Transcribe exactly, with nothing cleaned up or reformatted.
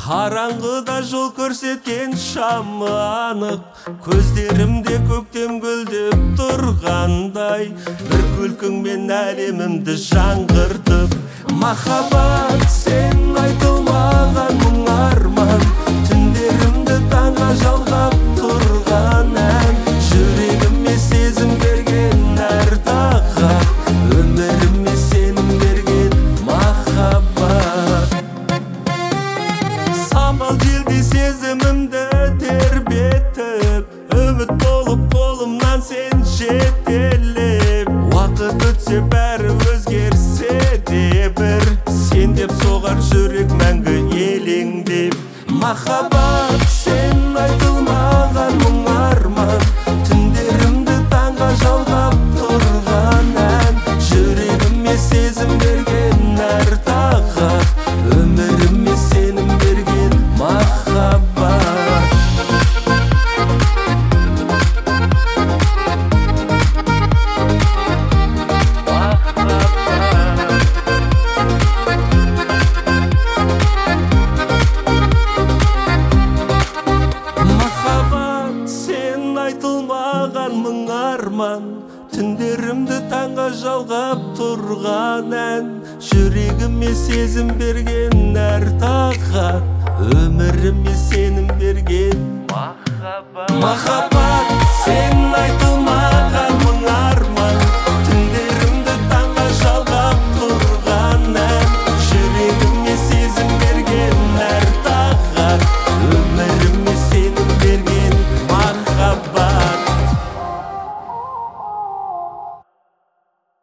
Қараңғыда жол көрсеткен шамы анық, көздерімде көктем гүлдеп тұрғандай, бір күлкіңмен әлемімді жаңғыртып. Махаббат, сен айтылмаған мың арман, түндерімді таңға жалғап тұрған ән, жүрегіме сезім берген әр тағат, өміріме сенім берген махаббат. Самал желдей сезімімді тербетіп, үміт болып қолымнан сен жетелеп. Уақыт өтсе бәрі өзгерсе де бір, сен деп соғар жүрек мәңгі елеңдеп. Махаббат, сен айтылмаған мың арман, түндерімді таңға жалғап тұрған ән, жүрегіме сезім берген әр тағат, өміріме сенім берген махаббат. Айтылмаған мың арман, түндерімді таңға жалғап тұрған ән, жүрегіме сезім берген әр тағат, өміріме сенім берген махаббат. Махаббат, сен айтылмаған